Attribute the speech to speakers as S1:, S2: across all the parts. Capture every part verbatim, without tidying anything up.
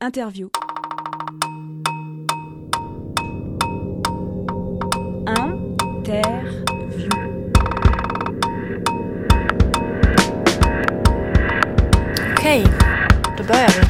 S1: Interview. Interview.
S2: Okej, då börjar vi.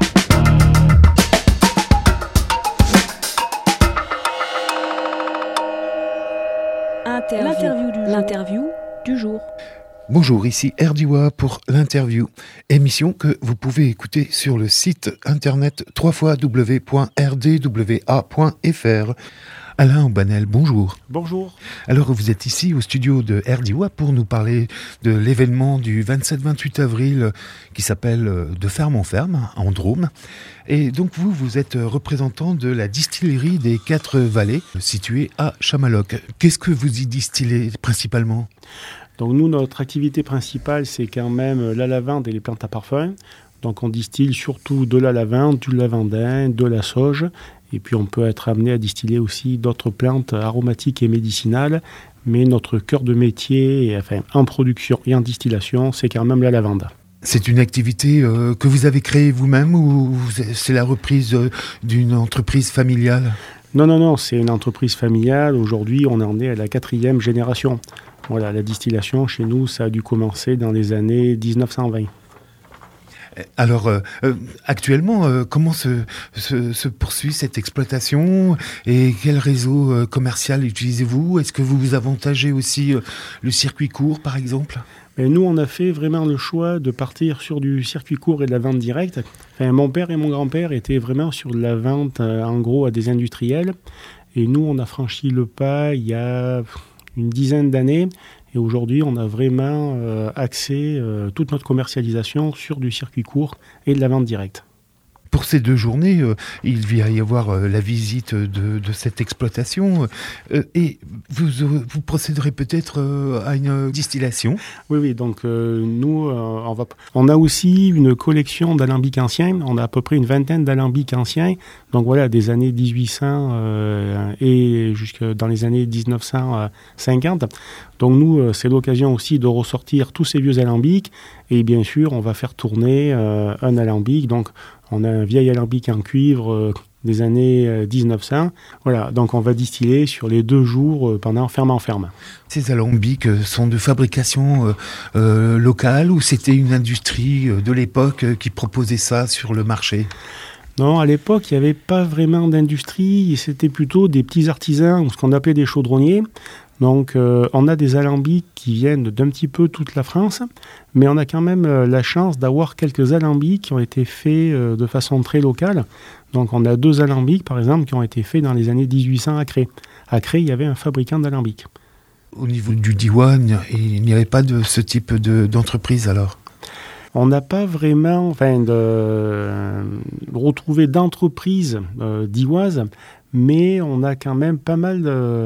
S1: Interview. L'interview du jour. L'interview du jour.
S3: Bonjour, ici Erdiwa pour l'interview, émission que vous pouvez écouter sur le site internet w w w point r d w a point f r. Alain Aubanel, bonjour.
S4: Bonjour.
S3: Alors vous êtes ici au studio de Erdiwa pour nous parler de l'événement du vingt-sept vingt-huit avril qui s'appelle De ferme en ferme, en Drôme. Et donc vous, vous êtes représentant de la distillerie des Quatre Vallées, située à Chamaloc. Qu'est-ce que vous y distillez principalement ?
S4: Donc nous, notre activité principale, c'est quand même la lavande et les plantes à parfum. Donc on distille surtout de la lavande, du lavandin, de la sauge. Et puis on peut être amené à distiller aussi d'autres plantes aromatiques et médicinales. Mais notre cœur de métier, enfin, en production et en distillation, c'est quand même la lavande.
S3: C'est une activité euh, que vous avez créée vous-même ou c'est la reprise euh, d'une entreprise familiale ?
S4: Non, non, non, c'est une entreprise familiale. Aujourd'hui, on en est à la quatrième génération. Voilà, la distillation, chez nous, ça a dû commencer dans les années dix-neuf cent vingt.
S3: Alors, euh, actuellement, euh, comment se, se, se poursuit cette exploitation et quel réseau euh, commercial utilisez-vous ? Est-ce que vous vous avantagez aussi euh, le circuit court, par exemple ?
S4: Et nous, on a fait vraiment le choix de partir sur du circuit court et de la vente directe. Enfin, mon père et mon grand-père étaient vraiment sur de la vente, euh, en gros, à des industriels. Et nous, on a franchi le pas il y a une dizaine d'années. Et aujourd'hui, on a vraiment euh, axé euh, toute notre commercialisation sur du circuit court et de la vente directe.
S3: Pour ces deux journées, euh, il va y avoir euh, la visite de, de cette exploitation euh, et vous, euh, vous procéderez peut-être euh, à une distillation.
S4: Oui, oui, donc euh, nous, euh, on, va, on a aussi une collection d'alambics anciens. On a à peu près une vingtaine d'alambics anciens. Donc voilà, des années dix-huit cents euh, et jusque dans les années dix-neuf cent cinquante. Donc nous, euh, c'est l'occasion aussi de ressortir tous ces vieux alambics. Et bien sûr, on va faire tourner euh, un alambic. Donc on a un vieil alambic en cuivre euh, des années euh, dix-neuf cents. Voilà, donc on va distiller sur les deux jours euh, pendant ferme en ferme.
S3: Ces alambics sont de fabrication euh, euh, locale ou c'était une industrie euh, de l'époque euh, qui proposait ça sur le marché ?
S4: Non, à l'époque, il n'y avait pas vraiment d'industrie. C'était plutôt des petits artisans, ou ce qu'on appelait des chaudronniers. Donc, euh, on a des alambics qui viennent d'un petit peu toute la France, mais on a quand même euh, la chance d'avoir quelques alambics qui ont été faits euh, de façon très locale. Donc, on a deux alambics, par exemple, qui ont été faits dans les années dix-huit cents à Cré. À Cré, il y avait un fabricant d'alambics.
S3: Au niveau du diwan, il n'y avait pas de ce type de, d'entreprise alors ?
S4: On n'a pas vraiment enfin, de, euh, retrouvé d'entreprise euh, dioise, mais on a quand même pas mal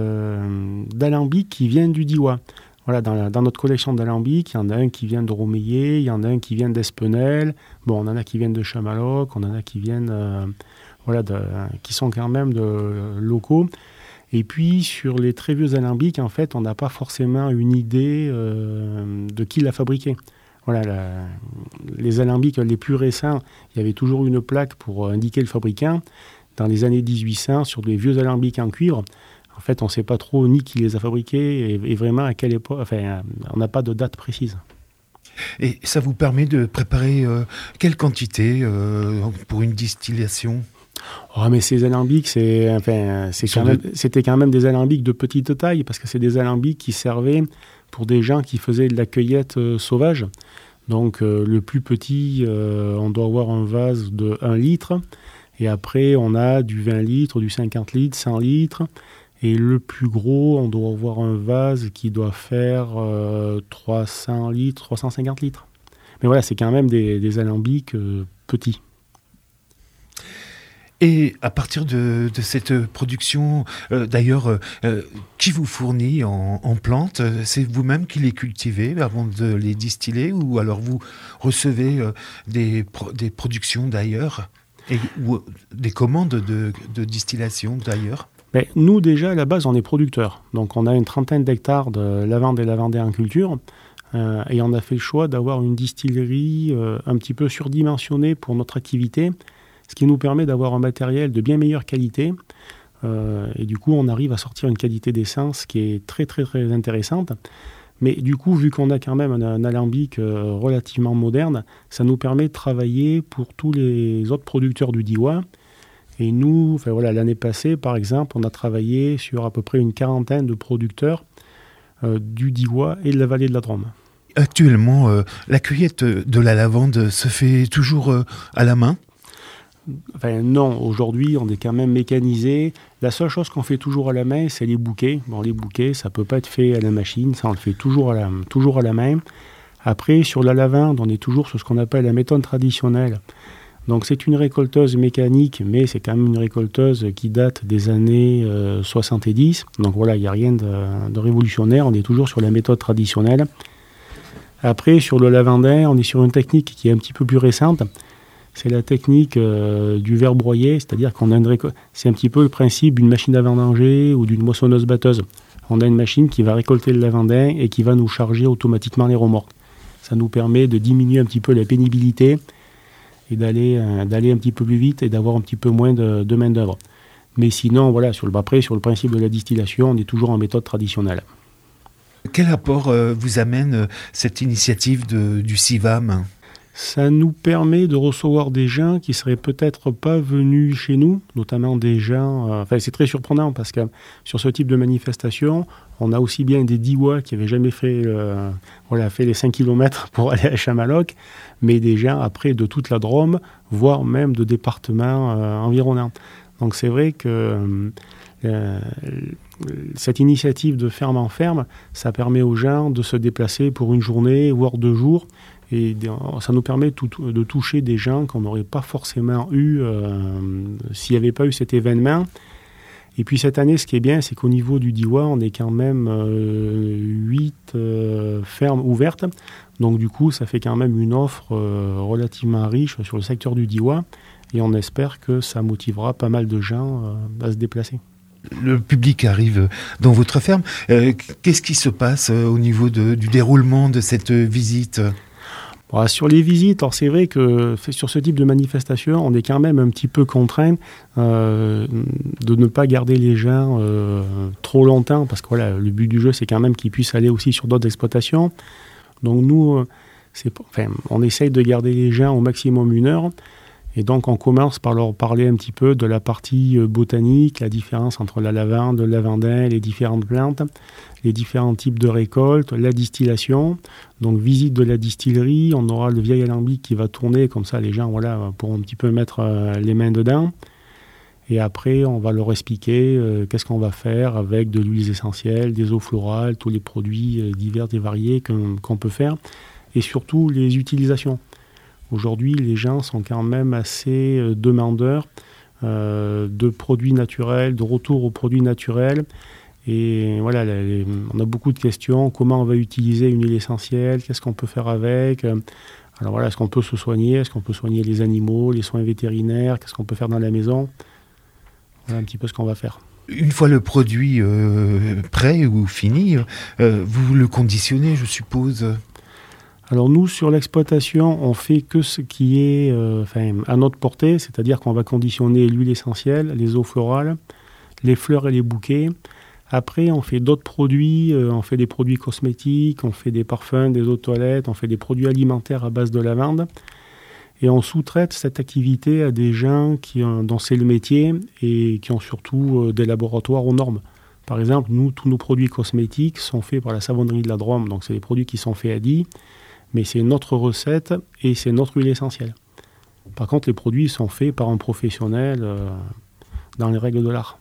S4: de, d'alambics qui viennent du Diois. Voilà, dans, la, dans notre collection d'alambics, il y en a un qui vient de Romeyer, il y en a un qui vient d'Espenel, bon, on en a qui viennent de Chamaloc, on en a qui viennent, euh, voilà, de, qui sont quand même de, locaux. Et puis, sur les très vieux alambics, en fait, on n'a pas forcément une idée euh, de qui l'a fabriqué. Voilà, la, les alambics les plus récents, il y avait toujours une plaque pour indiquer le fabricant. Dans les années dix-huit cents, sur des vieux alambics en cuivre, en fait, on ne sait pas trop ni qui les a fabriqués et, et vraiment à quelle époque. Enfin, on n'a pas de date précise.
S3: Et ça vous permet de préparer euh, quelle quantité euh, pour une distillation ?
S4: Oh, mais ces alambics, c'est, enfin, c'est quand même, de... c'était quand même des alambics de petite taille parce que c'est des alambics qui servaient pour des gens qui faisaient de la cueillette euh, sauvage. Donc, euh, le plus petit, euh, on doit avoir un vase de un litre. Et après, on a du vingt litres, du cinquante litres, cent litres. Et le plus gros, on doit avoir un vase qui doit faire euh, trois cents litres, trois cent cinquante litres. Mais voilà, c'est quand même des, des alambics euh, petits.
S3: Et à partir de, de cette production, euh, d'ailleurs, euh, qui vous fournit en, en plantes ? C'est vous-même qui les cultivez avant de les distiller ou alors vous recevez euh, des, pro- des productions d'ailleurs et, ou des commandes de, de distillation d'ailleurs ?
S4: Ben, nous, déjà, à la base, on est producteurs. Donc, on a une trentaine d'hectares de lavande et lavandais en culture. Euh, et on a fait le choix d'avoir une distillerie euh, un petit peu surdimensionnée pour notre activité. ce qui nous permet d'avoir un matériel de bien meilleure qualité. Euh, et du coup, on arrive à sortir une qualité d'essence qui est très, très, très intéressante. Mais du coup, vu qu'on a quand même un, un alambic euh, relativement moderne, ça nous permet de travailler pour tous les autres producteurs du Diois. Et nous, enfin, voilà, l'année passée, par exemple, on a travaillé sur à peu près une quarantaine de producteurs euh, du Diois et de la vallée de la Drôme.
S3: Actuellement, euh, la cueillette de la lavande se fait toujours euh, à la main ?
S4: Enfin non, aujourd'hui on est quand même mécanisé. La seule chose qu'on fait toujours à la main, c'est les bouquets. Bon, les bouquets, ça peut pas être fait à la machine, ça on le fait toujours à la, toujours à la main. Après, sur la lavande, on est toujours sur ce qu'on appelle la méthode traditionnelle. Donc c'est une récolteuse mécanique, mais c'est quand même une récolteuse qui date des années euh, soixante-dix. Donc voilà, il n'y a rien de, de révolutionnaire, on est toujours sur la méthode traditionnelle. Après, sur le lavandin, on est sur une technique qui est un petit peu plus récente. C'est la technique euh, du verre broyé, c'est-à-dire qu'on a une réco- c'est un petit peu le principe d'une machine à vendanger ou d'une moissonneuse-batteuse. On a une machine qui va récolter le lavandin et qui va nous charger automatiquement les remorques. Ça nous permet de diminuer un petit peu la pénibilité et d'aller, euh, d'aller un petit peu plus vite et d'avoir un petit peu moins de, de main-d'œuvre. Mais sinon, voilà, sur le, après, sur le principe de la distillation, on est toujours en méthode traditionnelle.
S3: Quel apport euh, vous amène euh, cette initiative de, du C I V A M ?
S4: Ça nous permet de recevoir des gens qui ne seraient peut-être pas venus chez nous, notamment des gens... Euh, enfin, c'est très surprenant parce que sur ce type de manifestation, on a aussi bien des Diois qui n'avaient jamais fait, euh, voilà, fait les cinq kilomètres pour aller à Chamaloc, mais des gens après de toute la Drôme, voire même de départements euh, environnants. Donc c'est vrai que euh, cette initiative de ferme en ferme, ça permet aux gens de se déplacer pour une journée, voire deux jours. Et ça nous permet tout, de toucher des gens qu'on n'aurait pas forcément eu euh, s'il n'y avait pas eu cet événement. Et puis cette année, ce qui est bien, c'est qu'au niveau du Diois, on est quand même euh, huit euh, fermes ouvertes. Donc du coup, ça fait quand même une offre euh, relativement riche sur le secteur du Diois. Et on espère que ça motivera pas mal de gens euh, à se déplacer.
S3: Le public arrive dans votre ferme. Euh, qu'est-ce qui se passe euh, au niveau de, du déroulement de cette visite ?
S4: Bon, sur les visites, alors c'est vrai que sur ce type de manifestation, on est quand même un petit peu contraint euh, de ne pas garder les gens euh, trop longtemps, parce que voilà, le but du jeu, c'est quand même qu'ils puissent aller aussi sur d'autres exploitations. Donc nous, c'est, enfin, on essaye de garder les gens au maximum une heure. Et donc on commence par leur parler un petit peu de la partie botanique, la différence entre la lavande, le lavandin, les différentes plantes, les différents types de récoltes, la distillation. Donc visite de la distillerie, on aura le vieil alambic qui va tourner, comme ça les gens voilà, pourront un petit peu mettre euh, les mains dedans. Et après on va leur expliquer euh, qu'est-ce qu'on va faire avec de l'huile essentielle, des eaux florales, tous les produits euh, divers et variés qu'on, qu'on peut faire. Et surtout les utilisations. Aujourd'hui, les gens sont quand même assez euh, demandeurs euh, de produits naturels, de retour aux produits naturels. Et voilà, les, on a beaucoup de questions. Comment on va utiliser une huile essentielle ? Qu'est-ce qu'on peut faire avec ? Alors voilà, est-ce qu'on peut se soigner ? Est-ce qu'on peut soigner les animaux, les soins vétérinaires ? Qu'est-ce qu'on peut faire dans la maison ? Voilà un petit peu ce qu'on va faire.
S3: Une fois le produit euh, prêt ou fini, euh, vous le conditionnez, je suppose ?
S4: Alors nous, sur l'exploitation, on fait que ce qui est euh, enfin, à notre portée, c'est-à-dire qu'on va conditionner l'huile essentielle, les eaux florales, les fleurs et les bouquets. Après, on fait d'autres produits, euh, on fait des produits cosmétiques, on fait des parfums, des eaux de toilette, on fait des produits alimentaires à base de lavande. Et on sous-traite cette activité à des gens qui ont, dont c'est le métier et qui ont surtout euh, des laboratoires aux normes. Par exemple, nous, tous nos produits cosmétiques sont faits par la savonnerie de la Drôme, donc c'est des produits qui sont faits à Die. Mais c'est notre recette et c'est notre huile essentielle. Par contre, les produits sont faits par un professionnel euh, dans les règles de l'art.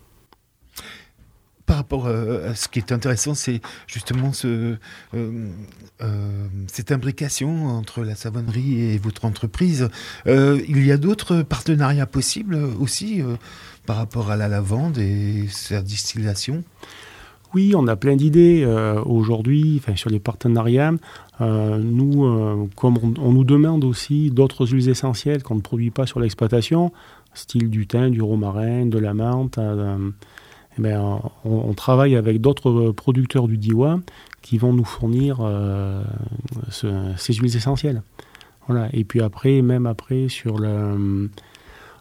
S3: Par rapport euh, à ce qui est intéressant, c'est justement ce, euh, euh, cette imbrication entre la savonnerie et votre entreprise. Euh, il y a d'autres partenariats possibles aussi euh, par rapport à la lavande et sa distillation ?
S4: Oui, on a plein d'idées euh, aujourd'hui enfin, sur les partenariats. Euh, nous, euh, comme on, on nous demande aussi d'autres huiles essentielles qu'on ne produit pas sur l'exploitation, style du thym, du romarin, de la menthe, euh, eh bien, on, on travaille avec d'autres producteurs du Diois qui vont nous fournir euh, ce, ces huiles essentielles. Voilà. Et puis après, même après, sur le...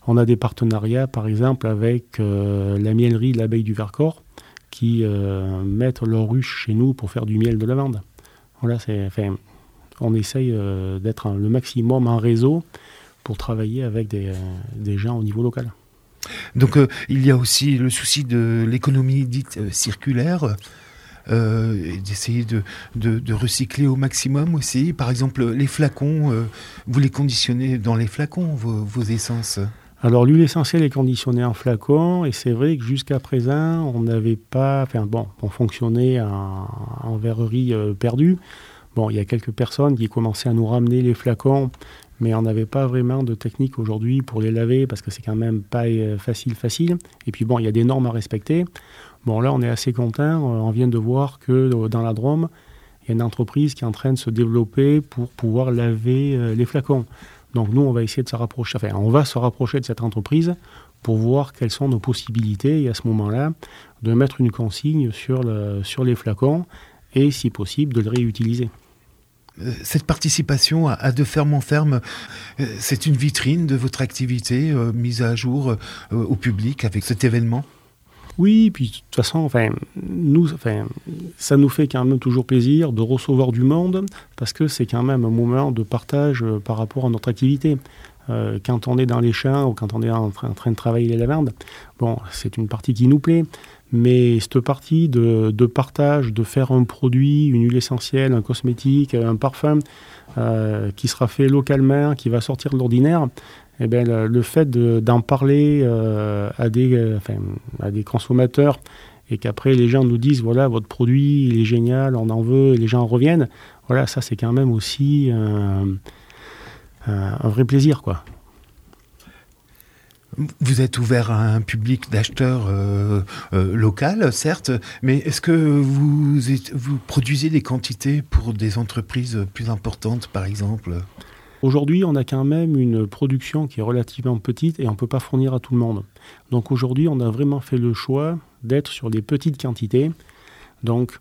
S4: On a des partenariats, par exemple, avec euh, la mielerie de l'Abeille du Vercors, qui euh, mettent leur ruche chez nous pour faire du miel de lavande. Voilà, c'est, enfin, on essaye euh, d'être un, le maximum en réseau pour travailler avec des, euh, des gens au niveau local.
S3: Donc euh, il y a aussi le souci de l'économie dite euh, circulaire, euh, et d'essayer de, de, de recycler au maximum aussi. Par exemple, les flacons, euh, vous les conditionnez dans les flacons, vos, vos essences?
S4: Alors l'huile essentielle est conditionnée en flacon, et c'est vrai que jusqu'à présent, on n'avait pas... Enfin bon, on fonctionnait en, en verrerie euh, perdue. Bon, il y a quelques personnes qui commençaient à nous ramener les flacons, mais on n'avait pas vraiment de technique aujourd'hui pour les laver, parce que c'est quand même pas euh, facile, facile. Et puis bon, il y a des normes à respecter. Bon, là, on est assez content. On vient de voir que euh, dans la Drôme, il y a une entreprise qui est en train de se développer pour pouvoir laver euh, les flacons. Donc nous, on va essayer de se rapprocher, enfin, on va se rapprocher de cette entreprise pour voir quelles sont nos possibilités, et à ce moment-là, de mettre une consigne sur, le, sur les flacons et, si possible, de le réutiliser.
S3: Cette participation à, à De Ferme en Ferme, c'est une vitrine de votre activité euh, mise à jour euh, au public avec cet événement?
S4: Oui, puis de toute façon, enfin, nous, enfin, ça nous fait quand même toujours plaisir de recevoir du monde, parce que c'est quand même un moment de partage euh, par rapport à notre activité. Euh, quand on est dans les champs ou quand on est en train, en train de travailler les lavandes, bon, c'est une partie qui nous plaît, mais cette partie de, de partage, de faire un produit, une huile essentielle, un cosmétique, un parfum, euh, qui sera fait localement, qui va sortir de l'ordinaire, eh bien, le, le fait de, d'en parler euh, à, des, euh, enfin, à des consommateurs, et qu'après les gens nous disent, voilà, votre produit, il est génial, on en veut, et les gens en reviennent, voilà, ça c'est quand même aussi un, un, un vrai plaisir, quoi.
S3: Vous êtes ouvert à un public d'acheteurs euh, euh, local, certes, mais est-ce que vous, êtes, vous produisez des quantités pour des entreprises plus importantes, par exemple ?
S4: Aujourd'hui, on a quand même une production qui est relativement petite et on ne peut pas fournir à tout le monde. Donc aujourd'hui, on a vraiment fait le choix d'être sur des petites quantités. Donc,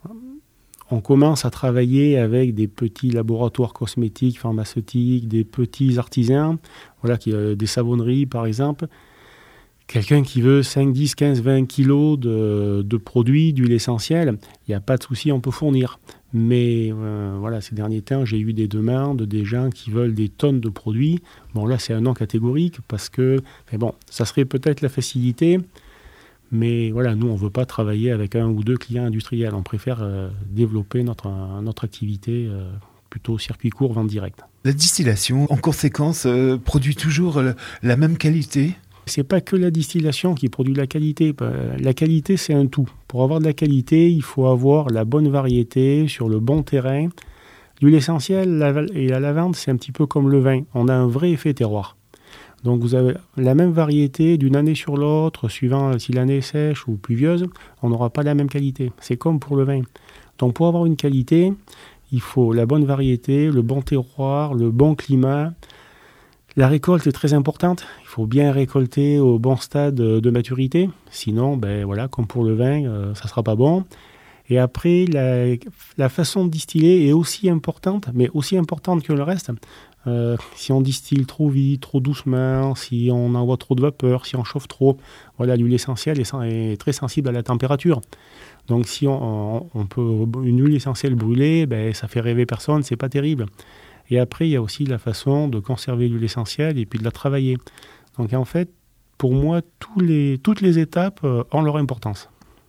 S4: on commence à travailler avec des petits laboratoires cosmétiques, pharmaceutiques, des petits artisans, voilà, qui, euh, des savonneries par exemple. Quelqu'un qui veut cinq, dix, quinze, vingt kilos de, de produits, d'huile essentielle, il n'y a pas de souci, on peut fournir. Mais euh, voilà, ces derniers temps, j'ai eu des demandes, des gens qui veulent des tonnes de produits. Bon, là, c'est un non catégorique parce que, mais bon, ça serait peut-être la facilité. Mais voilà, nous, on ne veut pas travailler avec un ou deux clients industriels. On préfère euh, développer notre, notre activité euh, plutôt circuit court, vente directe.
S3: La distillation, en conséquence, euh, produit toujours le, la même qualité ?
S4: C'est pas que la distillation qui produit la qualité. La qualité, c'est un tout. Pour avoir de la qualité, il faut avoir la bonne variété sur le bon terrain. L'huile essentielle et la lavande, c'est un petit peu comme le vin. On a un vrai effet terroir. Donc vous avez la même variété d'une année sur l'autre, suivant si l'année est sèche ou pluvieuse, on n'aura pas la même qualité. C'est comme pour le vin. Donc pour avoir une qualité, il faut la bonne variété, le bon terroir, le bon climat. La récolte est très importante. Il faut bien récolter au bon stade de maturité. Sinon, ben voilà, comme pour le vin, euh, ça ne sera pas bon. Et après, la, la façon de distiller est aussi importante, mais aussi importante que le reste. Euh, si on distille trop vite, trop doucement, si on envoie trop de vapeur, si on chauffe trop, voilà, l'huile essentielle est, est très sensible à la température. Donc si on, on, on peut une huile essentielle brûlée, ben, ça fait rêver personne, c'est pas terrible. Et après, il y a aussi la façon de conserver l'huile essentielle et puis de la travailler. Donc en fait, pour moi, tous les, toutes les étapes euh, ont leur importance.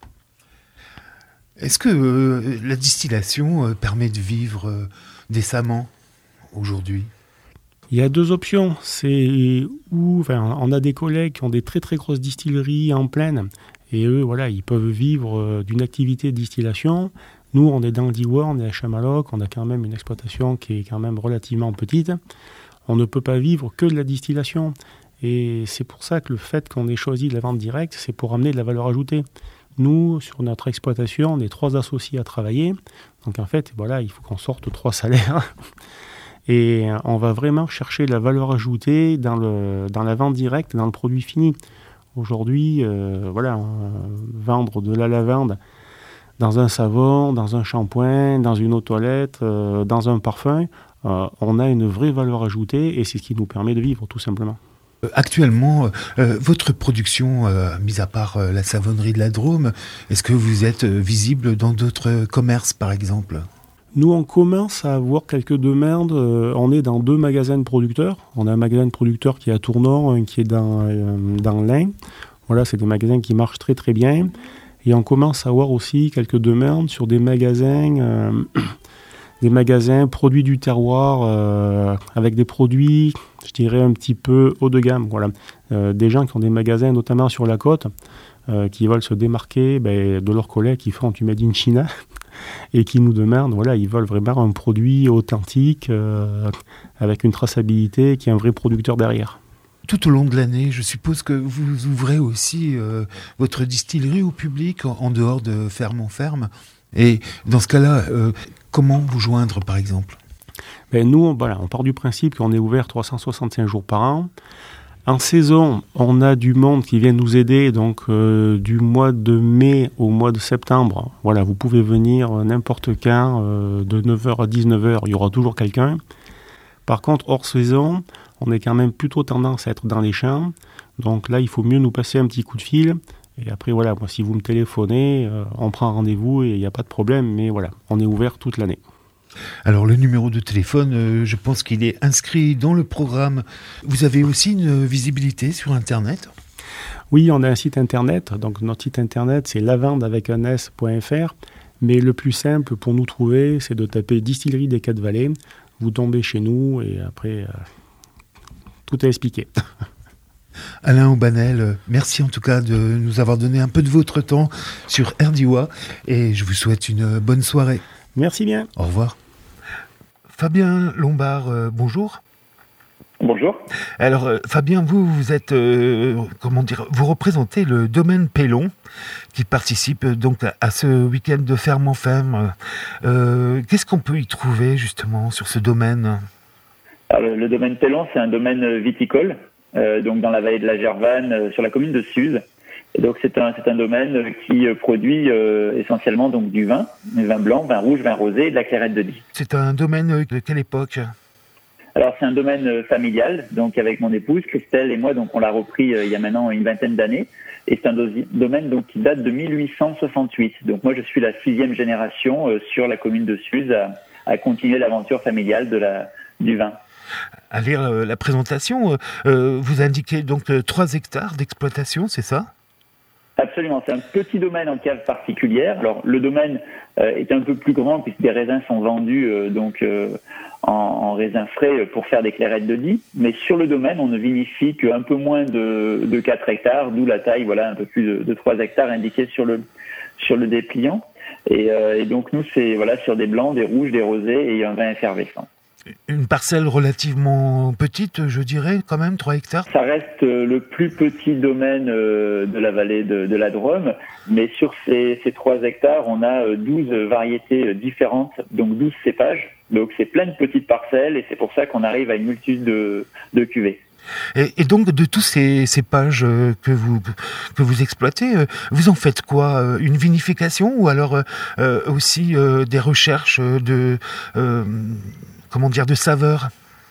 S3: Est-ce que euh, la distillation euh, permet de vivre euh, décemment aujourd'hui ?
S4: Il y a deux options. C'est où, enfin, on a des collègues qui ont des très très grosses distilleries en plaine et eux, voilà, ils peuvent vivre euh, d'une activité de distillation. Nous, on est dans le Diois, on est à Chamalloc, on a quand même une exploitation qui est quand même relativement petite. On ne peut pas vivre que de la distillation. Et c'est pour ça que le fait qu'on ait choisi de la vente directe, c'est pour amener de la valeur ajoutée. Nous, sur notre exploitation, on est trois associés à travailler. Donc en fait, voilà, il faut qu'on sorte trois salaires. Et on va vraiment chercher de la valeur ajoutée dans, le, dans la vente directe, dans le produit fini. Aujourd'hui, euh, voilà, euh, vendre de la lavande dans un savon, dans un shampoing, dans une eau de toilette, euh, dans un parfum, euh, on a une vraie valeur ajoutée et c'est ce qui nous permet de vivre, tout simplement.
S3: Actuellement, euh, votre production, euh, mis à part euh, la savonnerie de la Drôme, est-ce que vous êtes euh, visible dans d'autres commerces, par exemple ?
S4: Nous, on commence à avoir quelques demandes. Euh, on est dans deux magasins de producteurs. On a un magasin de producteurs qui est à Tournon, un qui est dans, euh, dans l'Ain. Voilà, c'est des magasins qui marchent très très bien. Et on commence à avoir aussi quelques demandes sur des magasins... Euh, des magasins produits du terroir euh, avec des produits, je dirais, un petit peu haut de gamme. Voilà. Euh, des gens qui ont des magasins, notamment sur la côte, euh, qui veulent se démarquer ben, de leurs collègues qui font du Made in China et qui nous demandent, voilà, ils veulent vraiment un produit authentique euh, avec une traçabilité, qui est un vrai producteur derrière.
S3: Tout au long de l'année, je suppose que vous ouvrez aussi euh, votre distillerie au public, en, en dehors de ferme en ferme. Et dans ce cas-là, euh, comment vous joindre, par exemple ?
S4: Ben nous, on, voilà, on part du principe qu'on est ouvert trois cent soixante-cinq jours par an. En saison, on a du monde qui vient nous aider, donc euh, du mois de mai au mois de septembre. Voilà, vous pouvez venir n'importe quand, euh, de neuf heures à dix-neuf heures, il y aura toujours quelqu'un. Par contre, hors saison, on est quand même plutôt tendance à être dans les champs. Donc là, il faut mieux nous passer un petit coup de fil. Et après, voilà, moi, si vous me téléphonez, euh, on prend rendez-vous et il n'y a pas de problème. Mais voilà, on est ouvert toute l'année.
S3: Alors, le numéro de téléphone, euh, je pense qu'il est inscrit dans le programme. Vous avez aussi une visibilité sur Internet ?
S4: Oui, on a un site Internet. Donc, notre site Internet, c'est lavande avec un s point f r. Mais le plus simple pour nous trouver, c'est de taper Distillerie des Quatre Vallées. Vous tombez chez nous et après, euh, tout est expliqué.
S3: Alain Aubanel, merci en tout cas de nous avoir donné un peu de votre temps sur Erdiwa et je vous souhaite une bonne soirée.
S4: Merci bien.
S3: Au revoir. Fabien Lombard, euh, bonjour.
S5: Bonjour.
S3: Alors euh, Fabien, vous, vous êtes, euh, comment dire, vous représentez le domaine Pellon qui participe donc à, à ce week-end de ferme en ferme. Euh, qu'est-ce qu'on peut y trouver justement sur ce domaine ?
S5: Alors, le, le domaine Pellon, c'est un domaine viticole. Euh, donc dans la vallée de la Gervanne, euh, sur la commune de Suse. Et donc c'est un c'est un domaine qui euh, produit euh, essentiellement donc du vin, du vin blanc, vin rouge, vin rosé et de la clairette de Die.
S3: C'est un domaine de quelle époque ?
S5: Alors c'est un domaine euh, familial, donc avec mon épouse Christelle et moi, donc on l'a repris euh, il y a maintenant une vingtaine d'années. Et c'est un do- domaine donc qui date de mille huit cent soixante-huit. Donc moi je suis la sixième génération euh, sur la commune de Suse à, à continuer l'aventure familiale de la du vin.
S3: À lire euh, la présentation, euh, vous indiquez donc euh, trois hectares d'exploitation, c'est ça ?
S5: Absolument, c'est un petit domaine en cave particulière. Alors le domaine euh, est un peu plus grand puisque des raisins sont vendus euh, donc euh, en, en raisins frais pour faire des clairettes de Die. Mais sur le domaine, on ne vinifie qu'un peu moins de, de quatre hectares, d'où la taille, voilà, un peu plus de, de trois hectares indiqués sur le sur le dépliant. Et, euh, et donc nous, c'est voilà sur des blancs, des rouges, des rosés et un vin effervescent.
S3: Une parcelle relativement petite, je dirais, quand même, trois hectares.
S5: Ça reste le plus petit domaine de la vallée de, de la Drôme, mais sur ces, ces trois hectares, on a douze variétés différentes, donc douze cépages. Donc c'est plein de petites parcelles et c'est pour ça qu'on arrive à une multitude de, de cuvées.
S3: Et, et donc, de tous ces cépages que vous, que vous exploitez, vous en faites quoi ? Une vinification ou alors euh, aussi euh, des recherches de... Euh, comment dire, de saveurs ?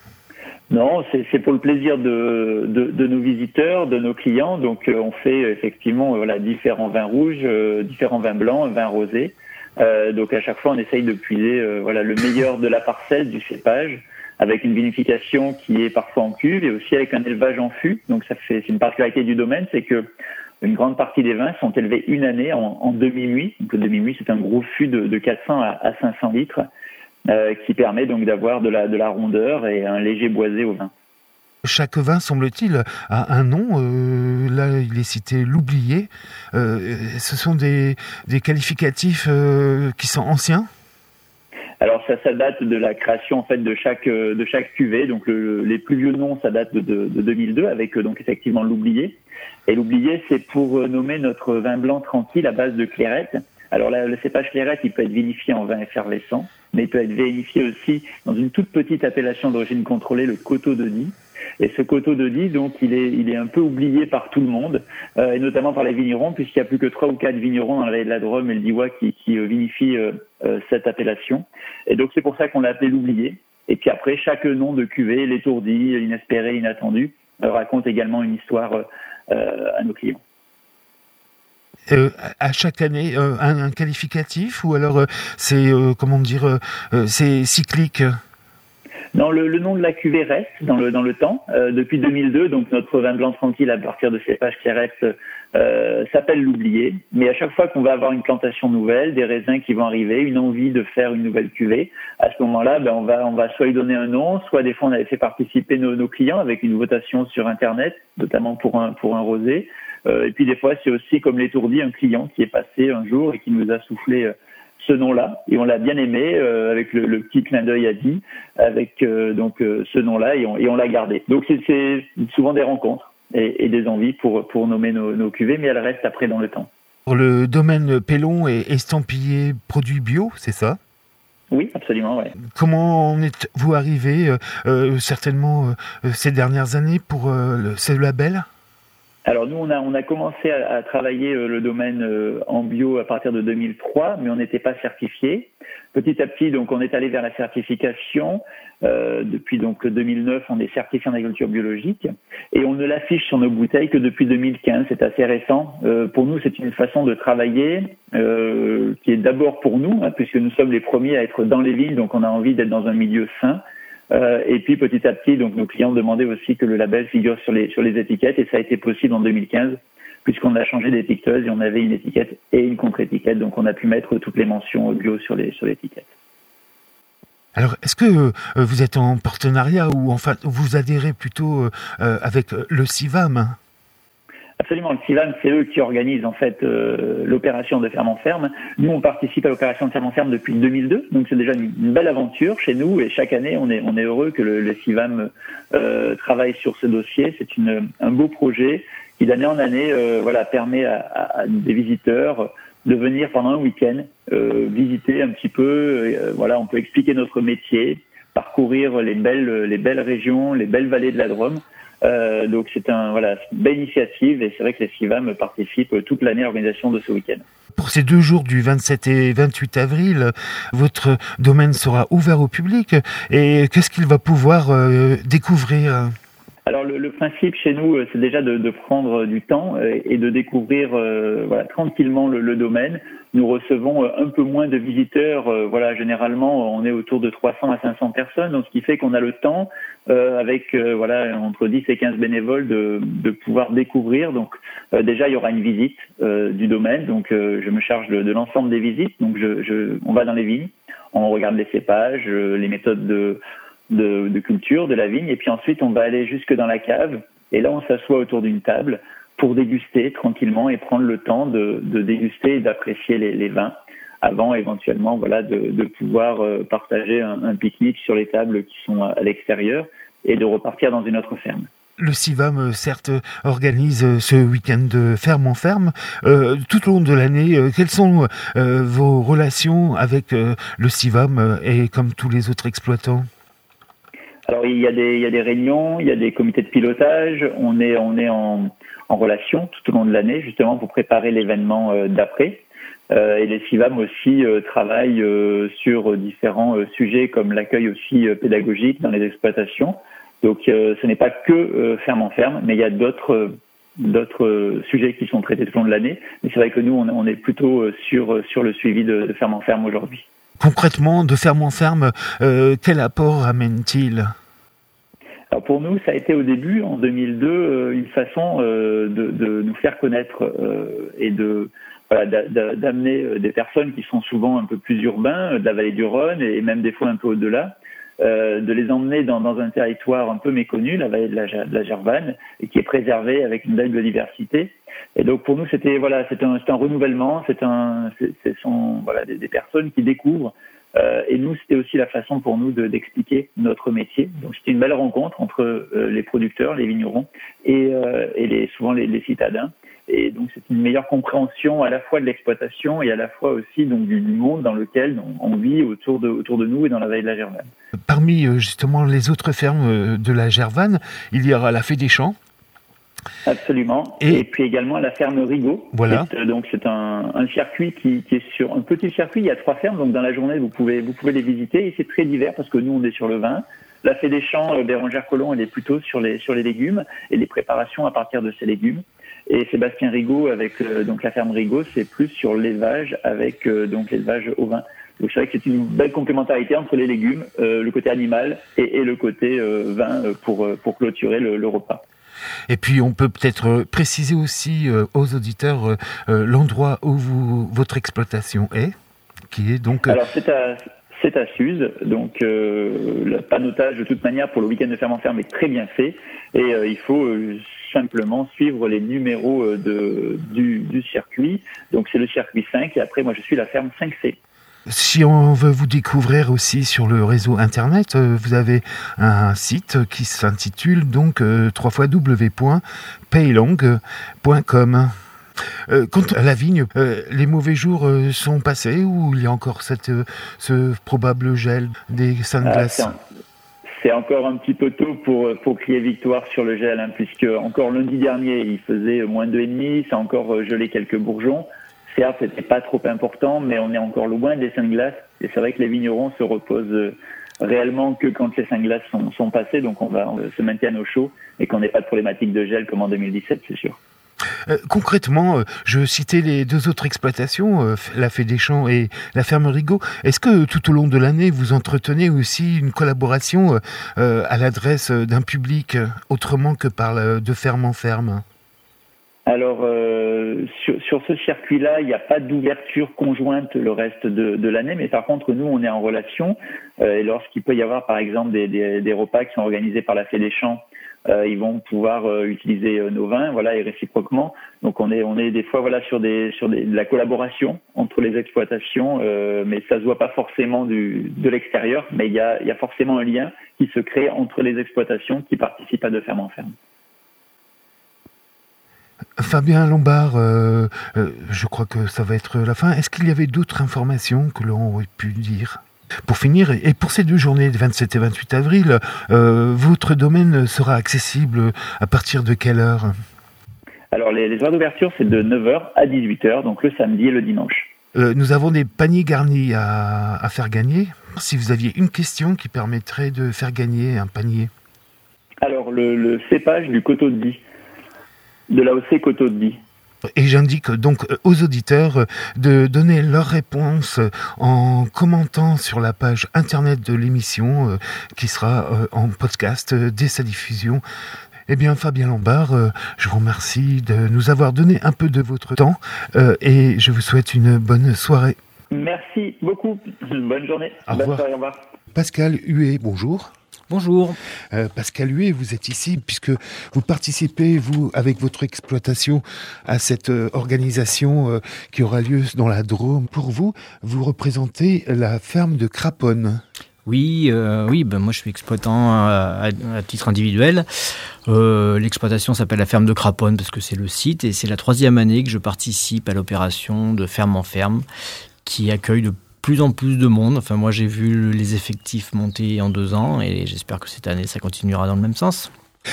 S5: Non, c'est, c'est pour le plaisir de, de, de nos visiteurs, de nos clients. Donc, euh, on fait effectivement euh, voilà, différents vins rouges, euh, différents vins blancs, vins rosés. Euh, donc, à chaque fois, on essaye de puiser euh, voilà, le meilleur de la parcelle, du cépage, avec une vinification qui est parfois en cuve et aussi avec un élevage en fût. Donc, ça fait, c'est une particularité du domaine, c'est que une grande partie des vins sont élevés une année en, en demi-muit. Donc, le demi-muit, c'est un gros fût de, de quatre cents à, à cinq cents litres. Euh, qui permet donc d'avoir de la, de la rondeur et un léger boisé au vin.
S3: Chaque vin, semble-t-il, a un nom. Euh, là, il est cité l'oublié. Euh, ce sont des, des qualificatifs euh, qui sont anciens ?
S5: Alors ça, ça date de la création en fait de chaque de chaque cuvée. Donc le, les plus vieux noms, ça date de, de, de deux mille deux avec donc effectivement l'oublié. Et l'oublié, c'est pour nommer notre vin blanc tranquille à base de clairette. Alors là, le cépage clairette, il peut être vinifié en vin effervescent, mais il peut être vinifié aussi dans une toute petite appellation d'origine contrôlée, le coteau de Die. Et ce coteau de Die, donc, il est, il est un peu oublié par tout le monde, euh, et notamment par les vignerons, puisqu'il n'y a plus que trois ou quatre vignerons dans la vallée de la Drôme et le Diois qui, qui euh, vinifient euh, euh, cette appellation. Et donc, c'est pour ça qu'on l'a appelé l'oublié. Et puis après, chaque nom de cuvée, l'étourdi, l'inespéré, l'inattendu, raconte également une histoire euh, à nos clients.
S3: Euh, à chaque année, euh, un, un qualificatif ou alors euh, c'est euh, comment dire, euh, c'est cyclique?
S5: Non, le, le nom de la cuvée reste dans le dans le temps. Euh, depuis deux mille deux, donc notre vin blanc tranquille à partir de cépages qui restent euh, s'appelle l'oublié. Mais à chaque fois qu'on va avoir une plantation nouvelle, des raisins qui vont arriver, une envie de faire une nouvelle cuvée, à ce moment-là, ben on va on va soit lui donner un nom, soit des fois on avait fait participer nos, nos clients avec une votation sur Internet, notamment pour un pour un rosé. Euh, et puis des fois c'est aussi comme l'étourdi, un client qui est passé un jour et qui nous a soufflé euh, ce nom-là, et on l'a bien aimé euh, avec le, le petit clin d'œil à dit, avec euh, donc euh, ce nom-là, et on, et on l'a gardé. Donc c'est, c'est souvent des rencontres et, et des envies pour pour nommer nos, nos cuvées, mais elles restent après dans le temps.
S3: Pour le domaine Pellon est estampillé produits bio, c'est ça?
S5: Oui, absolument, ouais.
S3: Comment en êtes-vous arrivé euh, euh, certainement euh, ces dernières années pour euh, le, ce label?
S5: Alors nous, on a on a commencé à, à travailler euh, le domaine euh, en bio à partir de deux mille trois, mais on n'était pas certifié. Petit à petit, donc on est allé vers la certification. Euh, depuis donc deux mille neuf, on est certifié en agriculture biologique et on ne l'affiche sur nos bouteilles que depuis deux mille quinze. C'est assez récent. Euh, pour nous, c'est une façon de travailler euh, qui est d'abord pour nous, hein, puisque nous sommes les premiers à être dans les vignes, donc on a envie d'être dans un milieu sain. Euh, et puis petit à petit, donc nos clients demandaient aussi que le label figure sur les sur les étiquettes, et ça a été possible en deux mille quinze, puisqu'on a changé d'étiqueteuse et on avait une étiquette et une contre-étiquette, donc on a pu mettre toutes les mentions bio sur les sur l'étiquette.
S3: Alors, est-ce que euh, vous êtes en partenariat ou enfin vous adhérez plutôt euh, avec le CIVAM?
S5: Absolument, le CIVAM, c'est eux qui organisent en fait euh, l'opération de ferme en ferme. Nous, on participe à l'opération de ferme en ferme depuis deux mille deux, donc c'est déjà une, une belle aventure chez nous. Et chaque année, on est on est heureux que le, le CIVAM euh, travaille sur ce dossier. C'est une un beau projet qui d'année en année, euh, voilà, permet à, à, à des visiteurs de venir pendant un week-end euh, visiter un petit peu. Euh, voilà, on peut expliquer notre métier, parcourir les belles les belles régions, les belles vallées de la Drôme. Euh, donc c'est un voilà une belle initiative, et c'est vrai que les CIVAM participent toute l'année à l'organisation de ce week-end.
S3: Pour ces deux jours du vingt-sept et vingt-huit avril, votre domaine sera ouvert au public, et qu'est-ce qu'il va pouvoir euh, découvrir?
S5: Alors le, le principe chez nous, c'est déjà de, de prendre du temps et de découvrir euh, voilà, tranquillement le, le domaine. Nous recevons un peu moins de visiteurs. Euh, voilà, généralement, on est autour de trois cents à cinq cents personnes, donc ce qui fait qu'on a le temps, euh, avec euh, voilà entre dix et quinze bénévoles, de, de pouvoir découvrir. Donc euh, déjà, il y aura une visite euh, du domaine. Donc euh, je me charge de, de l'ensemble des visites. Donc je, je, on va dans les vignes, on regarde les cépages, euh, les méthodes de De, de culture de la vigne, et puis ensuite on va aller jusque dans la cave, et là on s'assoit autour d'une table pour déguster tranquillement et prendre le temps de, de déguster et d'apprécier les, les vins avant éventuellement voilà de, de pouvoir euh, partager un, un pique-nique sur les tables qui sont à l'extérieur et de repartir dans une autre ferme.
S3: Le CIVAM, certes, organise ce week-end de ferme en ferme. Euh, tout au long de l'année, euh, quelles sont euh, vos relations avec euh, le CIVAM euh, et comme tous les autres exploitants?
S5: Alors il y a des il y a des réunions, il y a des comités de pilotage. On est on est en en relation tout au long de l'année justement pour préparer l'événement euh, d'après. Euh, et les CIVAM aussi euh, travaillent euh, sur différents euh, sujets comme l'accueil aussi euh, pédagogique dans les exploitations. Donc euh, ce n'est pas que euh, ferme en ferme, mais il y a d'autres euh, d'autres euh, sujets qui sont traités tout au long de l'année. Mais c'est vrai que nous on, on est plutôt euh, sur sur le suivi de, de ferme en ferme aujourd'hui.
S3: Concrètement, de ferme en ferme, euh, quel apport amène-t-il?
S5: Alors pour nous, ça a été au début, en deux mille deux, euh, une façon euh, de, de nous faire connaître euh, et de voilà, d'a, d'amener des personnes qui sont souvent un peu plus urbains, de la vallée du Rhône et même des fois un peu au-delà, euh, de les emmener dans, dans un territoire un peu méconnu, la vallée de la, de la Gervanne, et qui est préservée avec une belle biodiversité. Et donc pour nous, c'était voilà, c'est un, c'est un renouvellement, c'est un, c'est, c'est sont voilà des, des personnes qui découvrent. Euh, et nous, c'était aussi la façon pour nous de, d'expliquer notre métier. Donc c'était une belle rencontre entre euh, les producteurs, les vignerons et, euh, et les, souvent les, les citadins. Et donc c'est une meilleure compréhension à la fois de l'exploitation et à la fois aussi donc du, du monde dans lequel on, on vit autour de autour de nous et dans la vallée de la Gervanne.
S3: Parmi justement les autres fermes de la Gervanne, il y aura la Fée des Champs.
S5: Absolument. Et, et puis également la ferme Rigaud.
S3: Voilà.
S5: C'est, donc c'est un, un circuit qui, qui est sur un petit circuit. Il y a trois fermes, donc dans la journée vous pouvez vous pouvez les visiter et c'est très divers parce que nous on est sur le vin, La Fée des Champs, euh, Bérangère Collomb, elle est plutôt sur les, sur les légumes et les préparations à partir de ces légumes. Et Sébastien Rigaud, avec euh, donc la ferme Rigaud, c'est plus sur l'élevage avec euh, donc l'élevage au vin. Donc c'est vrai que c'est une belle complémentarité entre les légumes, euh, le côté animal et, et le côté euh, vin pour, pour clôturer le, le repas.
S3: Et puis on peut peut-être préciser aussi euh, aux auditeurs euh, euh, l'endroit où vous, votre exploitation est, qui est donc... Euh...
S5: Alors c'est à, c'est à Suse, donc euh, le panotage de toute manière pour le week-end de ferme en ferme est très bien fait et euh, il faut euh, simplement suivre les numéros euh, de, du, du circuit. Donc c'est le circuit cinq et après moi je suis la ferme cinq C.
S3: Si on veut vous découvrir aussi sur le réseau internet, vous avez un site qui s'intitule donc euh, w w w point paylong point com. Euh, quant à la vigne, euh, les mauvais jours euh, sont passés ou il y a encore cette, euh, ce probable gel des sunglasses?
S5: ah, C'est encore un petit peu tôt pour, pour crier victoire sur le gel, hein, puisque encore lundi dernier, il faisait moins deux virgule cinq, ça a encore gelé quelques bourgeons. Certes, c'était pas trop important, mais on est encore loin des saints glaces. Et c'est vrai que les vignerons se reposent réellement que quand les saints glaces sont, sont passés. Donc on va on se maintienne au chaud et qu'on n'ait pas de problématique de gel comme en deux mille dix-sept, c'est sûr.
S3: Euh, concrètement, euh, je citais les deux autres exploitations, euh, la Fée des Champs et la ferme Rigaud. Est-ce que tout au long de l'année, vous entretenez aussi une collaboration euh, à l'adresse d'un public autrement que par le, de ferme en ferme ?
S5: Alors, euh, sur, sur ce circuit-là, il n'y a pas d'ouverture conjointe le reste de, de l'année, mais par contre, nous, on est en relation. Euh, et lorsqu'il peut y avoir, par exemple, des, des, des repas qui sont organisés par la Fée des Champs, euh, ils vont pouvoir euh, utiliser euh, nos vins, voilà, et réciproquement. Donc, on est, on est des fois, voilà, sur des, sur des, de la collaboration entre les exploitations, euh, mais ça se voit pas forcément du, de l'extérieur, mais il y a, il y a forcément un lien qui se crée entre les exploitations qui participent à de ferme en ferme.
S3: Fabien Lombard, euh, euh, je crois que ça va être la fin. Est-ce qu'il y avait d'autres informations que l'on aurait pu dire ? Pour finir, et pour ces deux journées, vingt-sept et vingt-huit avril, euh, votre domaine sera accessible à partir de quelle heure ?
S5: Alors, les, les heures d'ouverture, c'est de neuf heures à dix-huit heures, donc le samedi et le dimanche.
S3: Euh, nous avons des paniers garnis à, à faire gagner. Si vous aviez une question qui permettrait de faire gagner un panier.
S5: Alors, le, le cépage du Coteau de Die. De l'A O C Coteau de Die.
S3: Et j'indique donc aux auditeurs de donner leur réponse en commentant sur la page internet de l'émission qui sera en podcast dès sa diffusion. Eh bien, Fabien Lombard, je vous remercie de nous avoir donné un peu de votre temps et je vous souhaite une bonne soirée.
S5: Merci beaucoup. Bonne journée.
S3: Au
S5: Bonne
S3: revoir.
S5: soirée, au revoir.
S3: Pascal Huet, bonjour.
S6: Bonjour.
S3: Euh, Pascal Huet, vous êtes ici puisque vous participez, vous, avec votre exploitation, à cette euh, organisation euh, qui aura lieu dans la Drôme. Pour vous, vous représentez la ferme de Craponne.
S6: Oui, euh, oui, ben moi je suis exploitant à, à, à titre individuel. Euh, l'exploitation s'appelle la ferme de Craponne parce que c'est le site et c'est la troisième année que je participe à l'opération de ferme en ferme qui accueille de plus en plus de monde. Enfin, moi, j'ai vu les effectifs monter en deux ans et j'espère que cette année, ça continuera dans le même sens.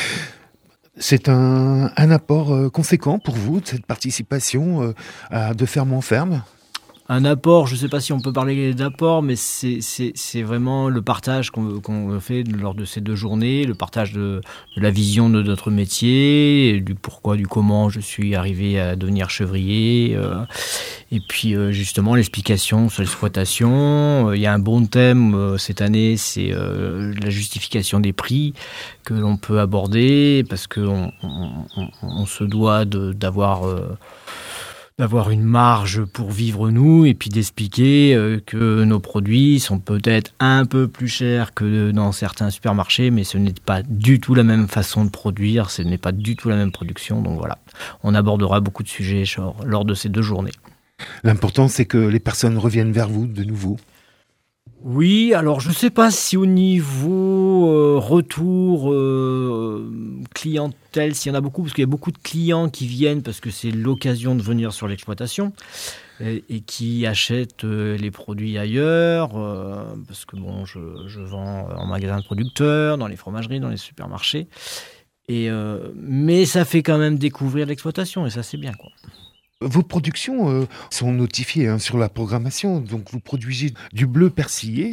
S3: C'est un, un apport euh, conséquent pour vous, de cette participation euh, à de ferme en ferme ?
S6: Un apport, je ne sais pas si on peut parler d'apport, mais c'est, c'est, c'est vraiment le partage qu'on, qu'on fait lors de ces deux journées, le partage de, de la vision de notre métier, du pourquoi, du comment je suis arrivé à devenir chevrier, euh, et puis euh, justement l'explication sur l'exploitation. Il y a un bon thème euh, cette année, c'est euh, la justification des prix que l'on peut aborder, parce qu'on on, on, on se doit de, d'avoir... Euh, d'avoir une marge pour vivre nous et puis d'expliquer euh, que nos produits sont peut-être un peu plus chers que dans certains supermarchés, mais ce n'est pas du tout la même façon de produire, ce n'est pas du tout la même production. Donc voilà, on abordera beaucoup de sujets genre, lors de ces deux journées.
S3: L'important, c'est que les personnes reviennent vers vous de nouveau.
S6: Oui, alors je ne sais pas si au niveau euh, retour euh, clientèle, s'il y en a beaucoup, parce qu'il y a beaucoup de clients qui viennent parce que c'est l'occasion de venir sur l'exploitation et, et qui achètent euh, les produits ailleurs, euh, parce que bon, je, je vends en magasin de producteurs, dans les fromageries, dans les supermarchés, et, euh, mais ça fait quand même découvrir l'exploitation et ça c'est bien, quoi.
S3: Vos productions euh, sont notifiées hein, sur la programmation, donc vous produisez du bleu persillé,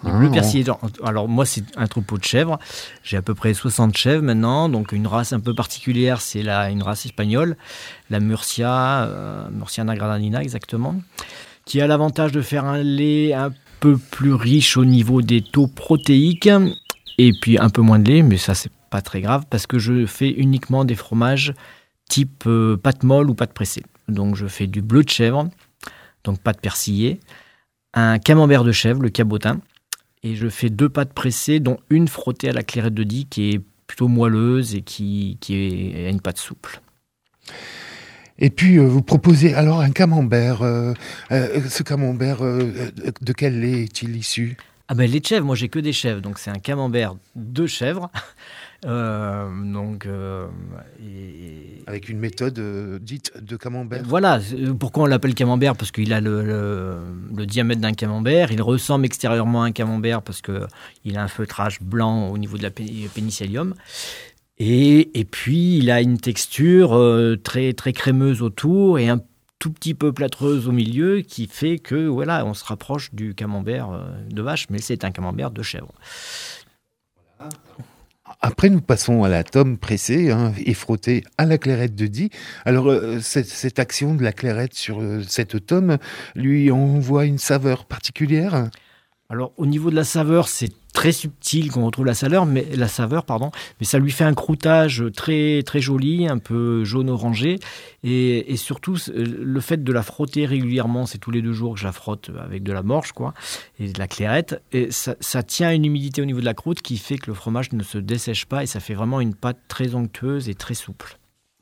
S6: Le
S3: Ah,
S6: bleu
S3: on-
S6: persillé. Alors moi, c'est un troupeau de chèvres. J'ai à peu près soixante chèvres maintenant. Donc une race un peu particulière, c'est la, une race espagnole, la Murcia, euh, Murciana Granadina exactement, qui a l'avantage de faire un lait un peu plus riche au niveau des taux protéiques et puis un peu moins de lait, mais ça c'est pas très grave parce que je fais uniquement des fromages type euh, pâte molle ou pâte pressée. Donc je fais du bleu de chèvre, donc pâte persillée, un camembert de chèvre, le cabotin, et je fais deux pâtes pressées, dont une frottée à la clairette de Die qui est plutôt moelleuse et qui, qui est, a une pâte souple.
S3: Et puis, euh, vous proposez alors un camembert. Euh, euh, ce camembert, euh, de quel lait est-il issu ?
S6: Ah ben les chèvres, moi j'ai que des chèvres, donc c'est un camembert de chèvres. Euh, donc, euh, et,
S3: Avec une méthode euh, dite de camembert.
S6: Voilà, pourquoi on l'appelle camembert ? Parce qu'il a le, le, le diamètre d'un camembert, il ressemble extérieurement à un camembert parce qu'il a un feutrage blanc au niveau de la pénicillium. Et, et puis il a une texture euh, très, très crémeuse autour et un tout petit peu plâtreuse au milieu qui fait que voilà, on se rapproche du camembert euh, de vache, mais c'est un camembert de chèvre.
S3: Après, nous passons à la tome pressée hein, et frottée à la clairette de Die. Alors, euh, cette, cette action de la clairette sur euh, cette tome lui envoie une saveur particulière.
S6: Alors, au niveau de la saveur, c'est très subtil qu'on retrouve la saveur, mais la saveur, pardon, mais ça lui fait un croûtage très très joli, un peu jaune orangé, et, et surtout le fait de la frotter régulièrement, c'est tous les deux jours que je la frotte avec de la morche, quoi, et de la clairette, et ça, ça tient une humidité au niveau de la croûte qui fait que le fromage ne se dessèche pas et ça fait vraiment une pâte très onctueuse et très souple.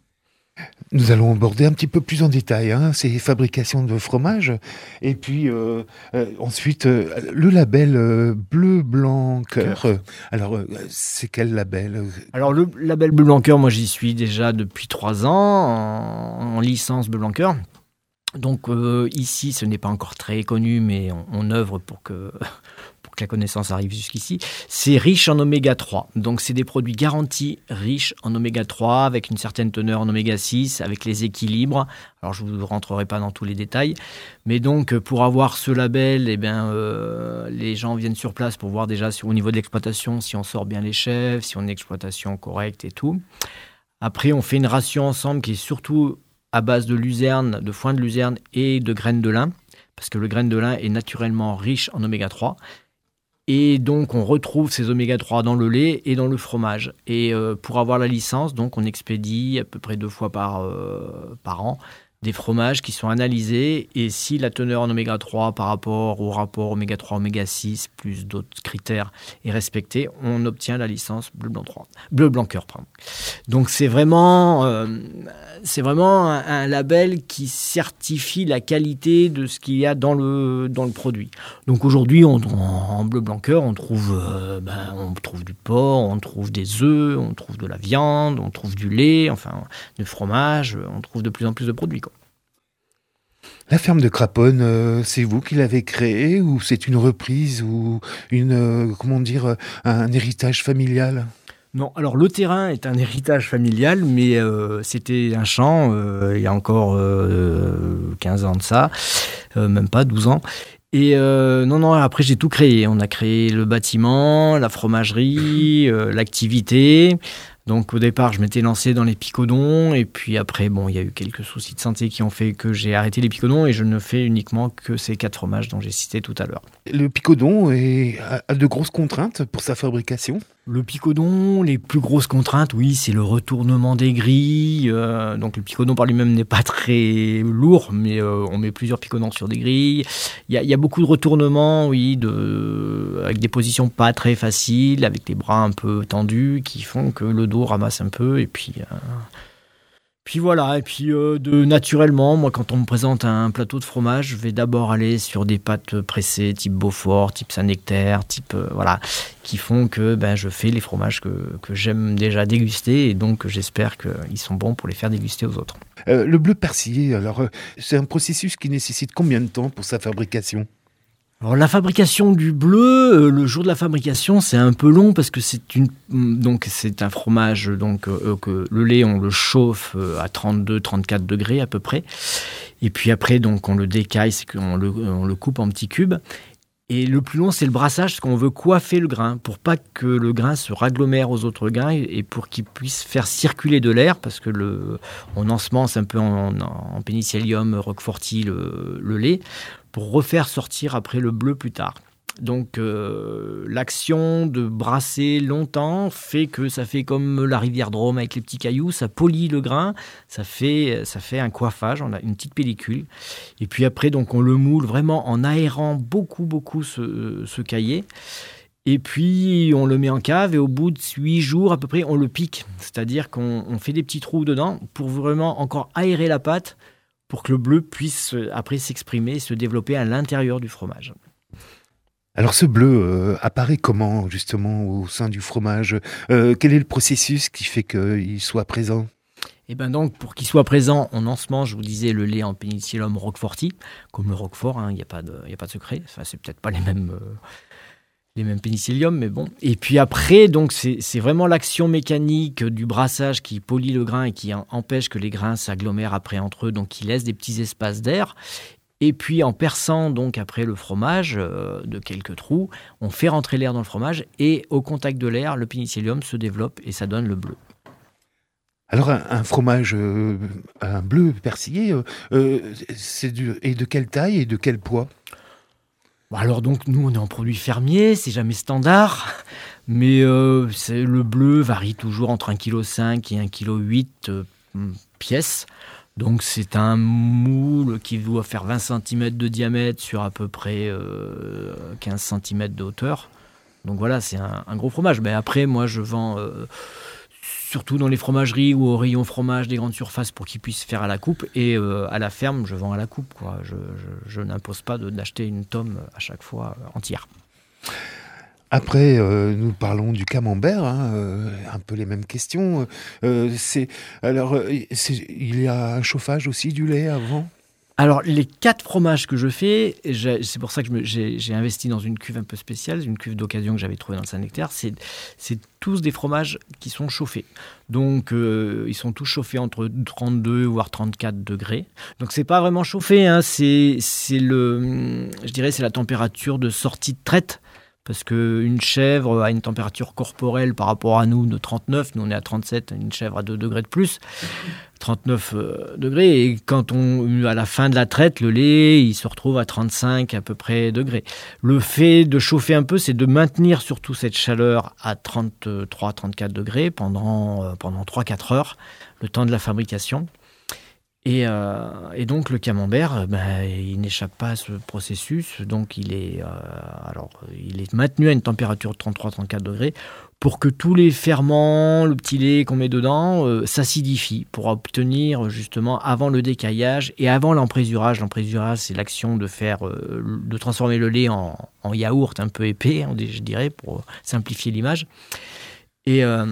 S3: Nous allons aborder un petit peu plus en détail hein, ces fabrications de fromage. Et puis euh, euh, ensuite, euh, le label euh, bleu, blanc, cœur. Euh, alors, euh, c'est quel label ?
S6: Alors, le label bleu, blanc, cœur, moi j'y suis déjà depuis trois ans en, en licence bleu, blanc, cœur. Donc euh, ici, ce n'est pas encore très connu, mais on, on œuvre pour que, pour que la connaissance arrive jusqu'ici. C'est riche en oméga trois. Donc c'est des produits garantis riches en oméga trois, avec une certaine teneur en oméga six, avec les équilibres. Alors je ne vous rentrerai pas dans tous les détails. Mais donc pour avoir ce label, eh bien, euh, les gens viennent sur place pour voir déjà si, au niveau de l'exploitation, si on sort bien les chèvres, si on a une exploitation correcte et tout. Après, on fait une ration ensemble qui est surtout à base de luzerne, de foin de luzerne et de graines de lin, parce que le graine de lin est naturellement riche en oméga trois. Et donc, on retrouve ces oméga trois dans le lait et dans le fromage. Et euh, pour avoir la licence, donc, on expédie à peu près deux fois par, euh, par an des fromages qui sont analysés. Et si la teneur en oméga trois par rapport au rapport oméga trois oméga six, plus d'autres critères, est respectée, on obtient la licence bleu blanc trois, bleu blanc cœur. Pardon. Donc, c'est vraiment, euh, c'est vraiment un, un label qui certifie la qualité de ce qu'il y a dans le, dans le produit. Donc, aujourd'hui, on, en bleu blanc cœur, on trouve, euh, ben, on trouve du porc, on trouve des œufs, on trouve de la viande, on trouve du lait, enfin, du fromage, on trouve de plus en plus de produits, quoi.
S3: La ferme de Craponne, euh, c'est vous qui l'avez créée ou c'est une reprise ou une, euh, comment dire, un héritage familial ?
S6: Non, alors le terrain est un héritage familial, mais euh, c'était un champ euh, il y a encore euh, quinze ans de ça, euh, même pas douze ans. Et euh, non, non, après j'ai tout créé. On a créé le bâtiment, la fromagerie, euh, l'activité. Donc au départ, je m'étais lancé dans les picodons et puis après, bon, il y a eu quelques soucis de santé qui ont fait que j'ai arrêté les picodons et je ne fais uniquement que ces quatre fromages dont j'ai cité tout à l'heure.
S3: Le picodon est, a de grosses contraintes pour sa fabrication ?
S6: Le picodon, les plus grosses contraintes, oui, c'est le retournement des grilles. Euh, donc le picodon par lui-même n'est pas très lourd, mais euh, on met plusieurs picodons sur des grilles. Il y a, il y a beaucoup de retournements, oui, de, avec des positions pas très faciles, avec les bras un peu tendus, qui font que le dos ramasse un peu. Et puis, euh, puis voilà, et puis euh, de, naturellement, moi quand on me présente un plateau de fromage, je vais d'abord aller sur des pâtes pressées type Beaufort, type Saint-Nectaire, type euh, voilà, qui font que ben, je fais les fromages que, que j'aime déjà déguster et donc j'espère qu'ils sont bons pour les faire déguster aux autres.
S3: Euh, le bleu persillé, alors euh, c'est un processus qui nécessite combien de temps pour sa fabrication ?
S6: Alors la fabrication du bleu, euh, le jour de la fabrication, c'est un peu long parce que c'est une donc c'est un fromage donc euh, que le lait on le chauffe euh, à trente-deux à trente-quatre degrés à peu près. Et puis après donc on le décaille, c'est qu'on le on le coupe en petits cubes. Et le plus long, c'est le brassage, parce qu'on veut coiffer le grain pour pas que le grain se ragglomère aux autres grains et pour qu'il puisse faire circuler de l'air, parce que le, on ensemence un peu en, en pénicillium roqueforti le, le lait pour refaire sortir après le bleu plus tard. Donc euh, l'action de brasser longtemps fait que ça fait comme la rivière Drôme avec les petits cailloux, ça polit le grain, ça fait, ça fait un coiffage, on a une petite pellicule. Et puis après, donc, on le moule vraiment en aérant beaucoup, beaucoup ce, ce caillé. Et puis on le met en cave et au bout de huit jours à peu près, on le pique. C'est-à-dire qu'on on fait des petits trous dedans pour vraiment encore aérer la pâte pour que le bleu puisse après s'exprimer et se développer à l'intérieur du fromage.
S3: Alors ce bleu euh, apparaît comment justement au sein du fromage euh, Quel est le processus qui fait qu'il soit présent ?
S6: Et ben donc, pour qu'il soit présent, on ensemence, je vous disais, le lait en pénicillium roqueforti, comme le roquefort, il hein, n'y a, a pas de secret. Enfin, c'est peut-être pas les mêmes, euh, les mêmes pénicilliums, mais bon. Et puis après, donc, c'est, c'est vraiment l'action mécanique du brassage qui polit le grain et qui en, empêche que les grains s'agglomèrent après entre eux, donc qui laisse des petits espaces d'air. Et puis en perçant donc après le fromage euh, de quelques trous, on fait rentrer l'air dans le fromage et au contact de l'air, le pénicillium se développe et ça donne le bleu.
S3: Alors un, un fromage, euh, un bleu persillé, euh, c'est du, et de quelle taille et de quel poids ?
S6: Alors donc nous on est en produit fermier, c'est jamais standard, mais euh, c'est, le bleu varie toujours entre un virgule cinq kilos et un virgule huit kilos euh, pièces. Donc c'est un moule qui doit faire vingt centimètres de diamètre sur à peu près euh, quinze centimètres de hauteur. Donc voilà, c'est un, un gros fromage. Mais après, moi je vends euh, surtout dans les fromageries ou au rayon fromage des grandes surfaces pour qu'ils puissent faire à la coupe. Et euh, à la ferme, je vends à la coupe, quoi. Je, je, je n'impose pas de, d'acheter une tome à chaque fois euh, entière.
S3: Après, euh, nous parlons du camembert, hein, euh, un peu les mêmes questions. Euh, c'est, alors, c'est, il y a un chauffage aussi du lait avant ?
S6: Alors, les quatre fromages que je fais, c'est pour ça que je me, j'ai, j'ai investi dans une cuve un peu spéciale, une cuve d'occasion que j'avais trouvée dans le Saint-Nectaire. C'est, c'est tous des fromages qui sont chauffés. Donc, euh, ils sont tous chauffés entre trente-deux voire trente-quatre degrés. Donc, c'est pas vraiment chauffé, hein, c'est, c'est le, je dirais, c'est la température de sortie de traite. Parce qu'une chèvre a une température corporelle par rapport à nous de trente-neuf, nous on est à trente-sept, une chèvre à deux degrés de plus, trente-neuf euh, degrés, et quand on, à la fin de la traite, le lait, il se retrouve à trente-cinq à peu près degrés. Le fait de chauffer un peu, c'est de maintenir surtout cette chaleur à trente-trois à trente-quatre degrés pendant, euh, pendant trois à quatre heures, le temps de la fabrication. Et, euh, et donc le camembert, ben, il n'échappe pas à ce processus, donc il est, euh, alors, il est maintenu à une température de trente-trois à trente-quatre degrés pour que tous les ferments, le petit lait qu'on met dedans, euh, s'acidifient pour obtenir justement avant le décaillage et avant l'emprésurage. L'emprésurage, c'est l'action de faire, euh, de transformer le lait en, en yaourt un peu épais, je dirais, pour simplifier l'image. Et euh,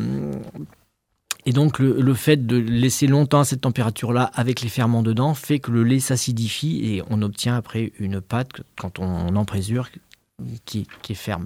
S6: Et donc, le, le fait de laisser longtemps à cette température-là, avec les ferments dedans, fait que le lait s'acidifie et on obtient après une pâte, quand on, on emprésure, qui, qui est ferme.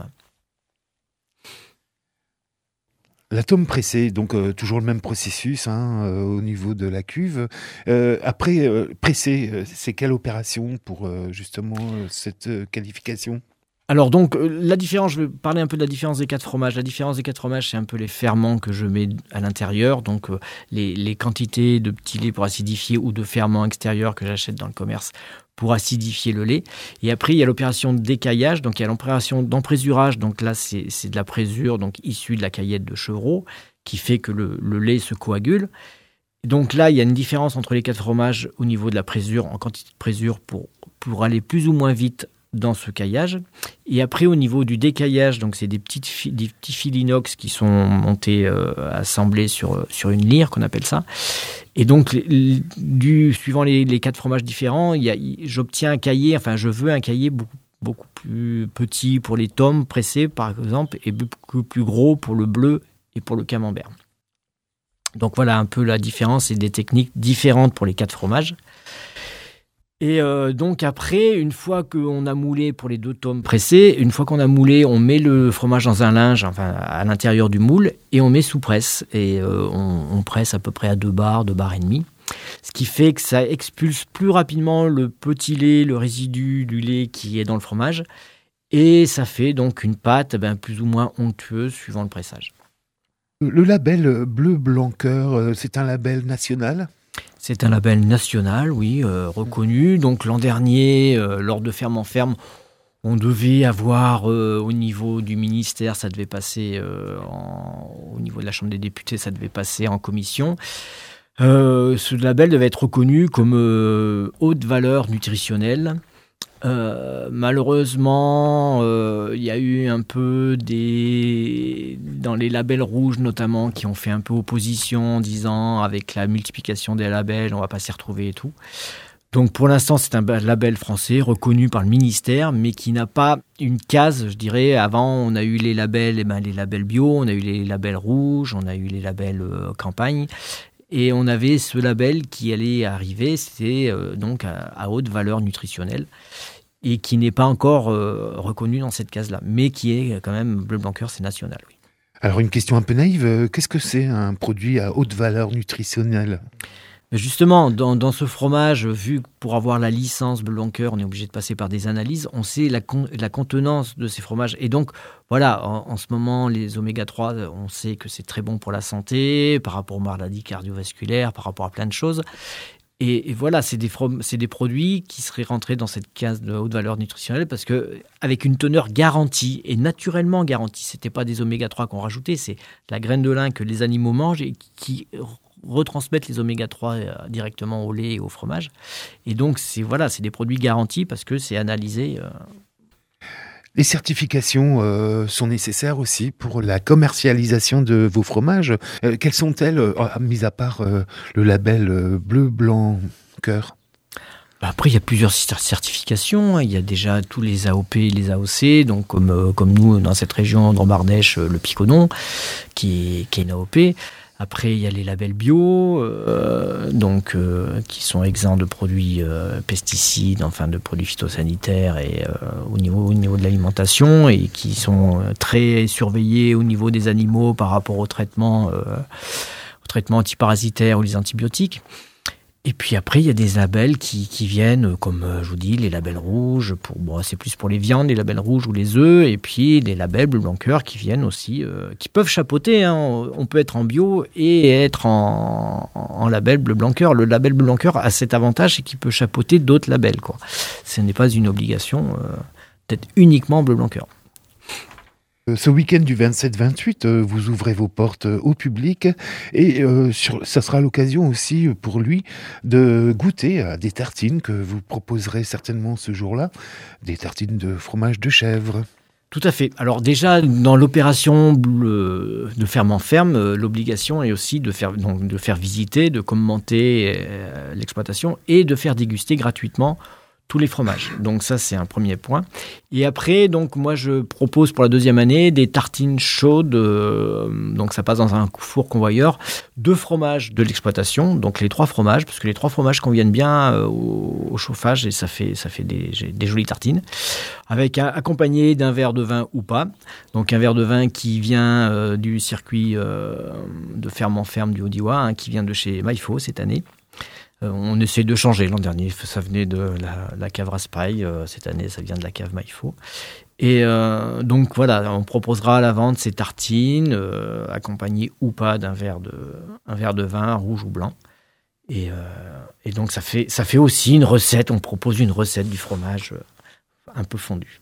S3: La tome pressée, donc euh, toujours le même processus hein, euh, au niveau de la cuve. Euh, après, euh, presser, euh, c'est quelle opération pour euh, justement euh, cette euh, qualification ?
S6: Alors donc, la différence, je vais parler un peu de la différence des quatre fromages. La différence des quatre fromages, c'est un peu les ferments que je mets à l'intérieur, donc euh, les, les quantités de petits laits pour acidifier ou de ferments extérieurs que j'achète dans le commerce pour acidifier le lait. Et après, il y a l'opération de décaillage, donc il y a l'opération d'emprésurage, donc là, c'est, c'est de la présure, donc issue de la caillette de chevreau, qui fait que le, le lait se coagule. Donc là, il y a une différence entre les quatre fromages au niveau de la présure, en quantité de présure, pour, pour aller plus ou moins vite dans ce caillage. Et après, au niveau du décaillage, donc c'est des, petites fi- des petits fils inox qui sont montés, euh, assemblés sur, sur une lyre, qu'on appelle ça. Et donc, les, du, suivant les, les quatre fromages différents, il y a, j'obtiens un caillé, enfin, je veux un caillé beaucoup, beaucoup plus petit pour les tomes pressés, par exemple, et beaucoup plus gros pour le bleu et pour le camembert. Donc, voilà un peu la différence et des techniques différentes pour les quatre fromages. Et euh, donc après, une fois qu'on a moulé pour les deux tomes pressés, une fois qu'on a moulé, on met le fromage dans un linge, enfin à l'intérieur du moule, et on met sous presse. Et euh, on, on presse à peu près à deux bars, deux bars et demi. Ce qui fait que ça expulse plus rapidement le petit lait, le résidu du lait qui est dans le fromage. Et ça fait donc une pâte ben, plus ou moins onctueuse suivant le pressage.
S3: Le label Bleu Blanc Cœur, c'est un label national ?
S6: C'est un label national, oui, euh, reconnu. Donc l'an dernier, euh, lors de Ferme en Ferme, on devait avoir euh, au niveau du ministère, ça devait passer euh, en, au niveau de la Chambre des députés, ça devait passer en commission. Euh, ce label devait être reconnu comme euh, haute valeur nutritionnelle. Euh, malheureusement, euh, il y a eu un peu des... dans les labels rouges notamment, qui ont fait un peu opposition en disant avec la multiplication des labels, on ne va pas s'y retrouver et tout. Donc pour l'instant, c'est un label français reconnu par le ministère, mais qui n'a pas une case, je dirais. Avant, on a eu les labels, eh ben, les labels bio, on a eu les labels rouges, on a eu les labels euh, campagne. Et on avait ce label qui allait arriver, c'était euh, donc à, à haute valeur nutritionnelle et qui n'est pas encore euh, reconnu dans cette case-là, mais qui est quand même, Bleu Blanc Cœur, c'est national. Oui.
S3: Alors une question un peu naïve, qu'est-ce que c'est un produit à haute valeur nutritionnelle ?
S6: Justement, dans, dans ce fromage, vu que pour avoir la licence Bleu Blanc Cœur, on est obligé de passer par des analyses, on sait la, con, la contenance de ces fromages. Et donc, voilà, en, en ce moment, les oméga trois, on sait que c'est très bon pour la santé, par rapport aux maladies cardiovasculaires, par rapport à plein de choses. Et, et voilà, c'est des, from- c'est des produits qui seraient rentrés dans cette case de haute valeur nutritionnelle parce qu'avec une teneur garantie et naturellement garantie, ce n'était pas des oméga trois qu'on rajoutait, c'est la graine de lin que les animaux mangent et qui retransmettre les oméga trois directement au lait et au fromage. Et donc, c'est, voilà, c'est des produits garantis parce que c'est analysé. Euh...
S3: Les certifications euh, sont nécessaires aussi pour la commercialisation de vos fromages. Euh, quelles sont-elles, euh, mis à part euh, le label euh, Bleu Blanc Cœur ?
S6: Après, il y a plusieurs certifications. Il y a déjà tous les A O P et les A O C, donc comme, euh, comme nous, dans cette région, dans Bardèche, le Picodon, qui est, qui est une A O P. Après, il y a les labels bio, euh, donc, euh, qui sont exempts de produits euh, pesticides, enfin de produits phytosanitaires et, euh, au, niveau, au niveau de l'alimentation et qui sont très surveillés au niveau des animaux par rapport au traitement, euh, au traitement antiparasitaire ou les antibiotiques. Et puis après, il y a des labels qui, qui viennent, comme je vous dis, les labels rouges, pour, bon, c'est plus pour les viandes, les labels rouges ou les œufs, et puis les labels Bleu Blanc Cœur qui viennent aussi, euh, qui peuvent chapeauter. Hein. On peut être en bio et être en, en label Bleu Blanc Cœur. Le label Bleu Blanc Cœur a cet avantage, c'est qu'il peut chapeauter d'autres labels, quoi. Ce n'est pas une obligation euh, d'être uniquement Bleu Blanc Cœur.
S3: Ce week-end du vingt-sept vingt-huit, vous ouvrez vos portes au public et euh, sur, ça sera l'occasion aussi pour lui de goûter à des tartines que vous proposerez certainement ce jour-là, des tartines de fromage de chèvre.
S6: Tout à fait. Alors déjà, dans l'opération de Ferme en Ferme, l'obligation est aussi de faire, donc, de faire visiter, de commenter euh, l'exploitation et de faire déguster gratuitement tous les fromages. Donc ça, c'est un premier point. Et après, donc moi, je propose pour la deuxième année des tartines chaudes. Euh, donc ça passe dans un four convoyeur. Deux fromages de l'exploitation, donc les trois fromages, parce que les trois fromages conviennent bien euh, au, au chauffage et ça fait, ça fait des, des jolies tartines. Avec un, accompagné d'un verre de vin ou pas. Donc un verre de vin qui vient euh, du circuit euh, de Ferme en Ferme du Haut-Diois, hein, qui vient de chez Maillefaux cette année. Euh, on essaie de changer. L'an dernier, ça venait de la, la cave Raspail. Euh, cette année, ça vient de la cave Maillefaux. Et euh, donc, voilà, on proposera à la vente ces tartines, euh, accompagnées ou pas d'un verre de, un verre de vin rouge ou blanc. Et, euh, et donc, ça fait, ça fait aussi une recette. On propose une recette du fromage euh, un peu fondu.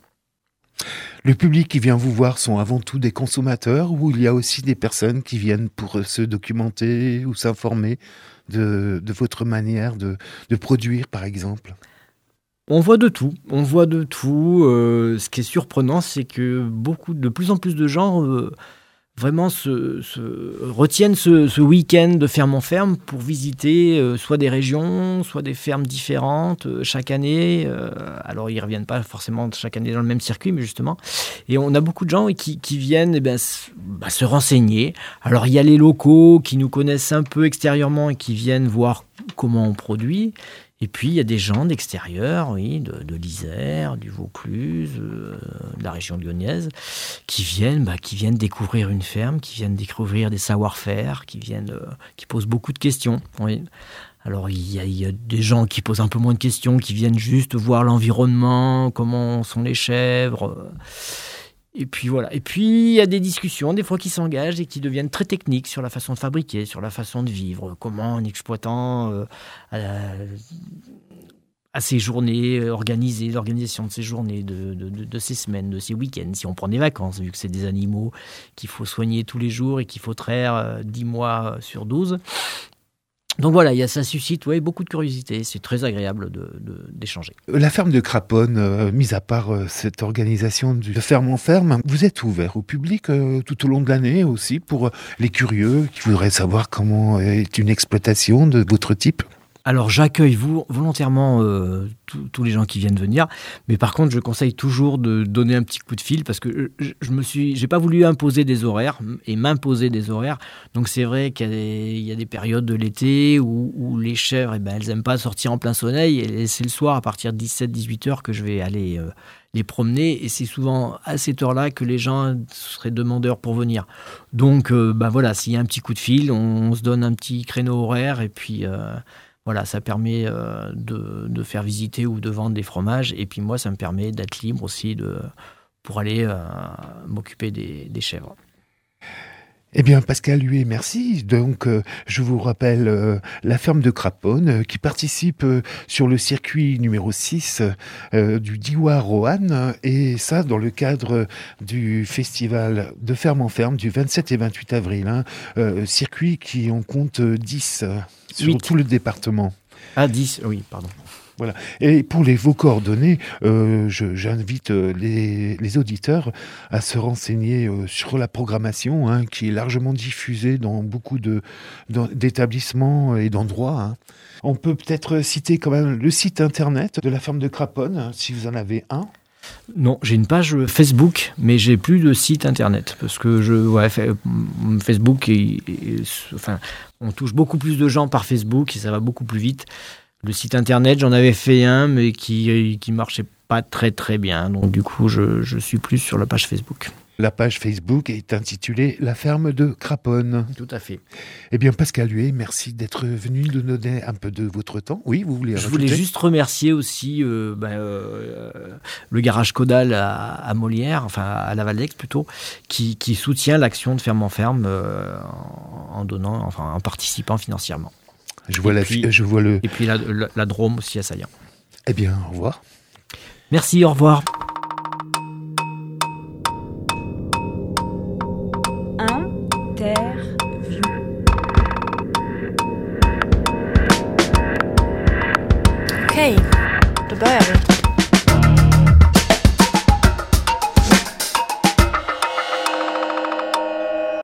S3: Le public qui vient vous voir sont avant tout des consommateurs ou il y a aussi des personnes qui viennent pour se documenter ou s'informer de, de votre manière de, de produire, par exemple ?
S6: On voit de tout. On voit de tout. Euh, ce qui est surprenant, c'est que beaucoup, de plus en plus de gens euh, vraiment se, se retiennent ce, ce week-end de Ferme en Ferme pour visiter euh, soit des régions, soit des fermes différentes euh, chaque année. Euh, alors, ils ne reviennent pas forcément chaque année dans le même circuit, mais justement. Et on a beaucoup de gens qui, qui viennent eh ben, s- bah, se renseigner. Alors, il y a les locaux qui nous connaissent un peu extérieurement et qui viennent voir comment on produit. Et puis, il y a des gens d'extérieur, oui, de, de l'Isère, du Vaucluse, euh, de la région lyonnaise, qui viennent, bah, qui viennent découvrir une ferme, qui viennent découvrir des savoir-faire, qui, viennent, euh, qui posent beaucoup de questions. Oui. Alors il y, a, il y a des gens qui posent un peu moins de questions, qui viennent juste voir l'environnement, comment sont les chèvres. Et puis voilà. Et puis il y a des discussions, des fois qui s'engagent et qui deviennent très techniques sur la façon de fabriquer, sur la façon de vivre, comment un exploitant euh, euh, a ses journées organisées, l'organisation de ses journées, de, de, de, de ses semaines, de ses week-ends, si on prend des vacances, vu que c'est des animaux qu'il faut soigner tous les jours et qu'il faut traire euh, dix mois sur douze. Donc voilà, il y a, ça suscite ouais, beaucoup de curiosité. C'est très agréable de, de, d'échanger.
S3: La ferme de Craponne, euh, mis à part euh, cette organisation de ferme en ferme, vous êtes ouvert au public euh, tout au long de l'année aussi pour euh, les curieux qui voudraient savoir comment est une exploitation de votre type?
S6: Alors j'accueille vous, volontairement euh, tous les gens qui viennent venir, mais par contre je conseille toujours de donner un petit coup de fil parce que je, je me suis, j'ai pas voulu imposer des horaires et m'imposer des horaires. Donc c'est vrai qu'il y a des, il y a des périodes de l'été où, où les chèvres, eh ben, elles aiment pas sortir en plein soleil et c'est le soir à partir de dix-sept à dix-huit heures que je vais aller euh, les promener et c'est souvent à cette heure-là que les gens seraient demandeurs pour venir. Donc euh, ben voilà, s'il y a un petit coup de fil, on, on se donne un petit créneau horaire et puis euh, voilà, ça permet euh, de, de faire visiter ou de vendre des fromages. Et puis moi, ça me permet d'être libre aussi de, pour aller euh, m'occuper des, des chèvres.
S3: Eh bien, Pascal Huet, merci. Donc, euh, je vous rappelle euh, la ferme de Craponne euh, qui participe euh, sur le circuit numéro six euh, du Diois Roanne et ça dans le cadre du festival de ferme en ferme du vingt-sept et vingt-huit avril. Hein, euh, circuit qui en compte dix euh, sur
S6: huit.
S3: Tout le département.
S6: Ah, dix, oui, pardon.
S3: Voilà. Et pour les vos coordonnées, euh, je, j'invite euh, les, les auditeurs à se renseigner euh, sur la programmation hein, qui est largement diffusée dans beaucoup de, dans, d'établissements et d'endroits. Hein. On peut peut-être citer quand même le site internet de la ferme de Craponne, hein, si vous en avez un.
S6: Non, j'ai une page Facebook, mais j'ai plus de site internet parce que je, ouais, Facebook, et, et, enfin, on touche beaucoup plus de gens par Facebook et ça va beaucoup plus vite. Le site internet, j'en avais fait un, mais qui qui marchait pas très très bien. Donc du coup, je, je suis plus sur la page Facebook.
S3: La page Facebook est intitulée La ferme de Craponne.
S6: Tout à fait.
S3: Eh bien, Pascal Huet, merci d'être venu nous donner un peu de votre temps. Oui, vous voulez
S6: Je
S3: rajouter ?
S6: voulais juste remercier aussi euh, ben, euh, le garage Caudal à, à Molière, enfin à Laval-d'Aix plutôt, qui, qui soutient l'action de Ferme en Ferme euh, en donnant, enfin en participant financièrement.
S3: Je vois, la,
S6: puis,
S3: je vois le...
S6: Et puis la, la, la Drôme aussi à Saillant.
S3: Eh bien, au revoir.
S6: Merci, au revoir.
S1: Interview.
S2: Okej, då börjar vi.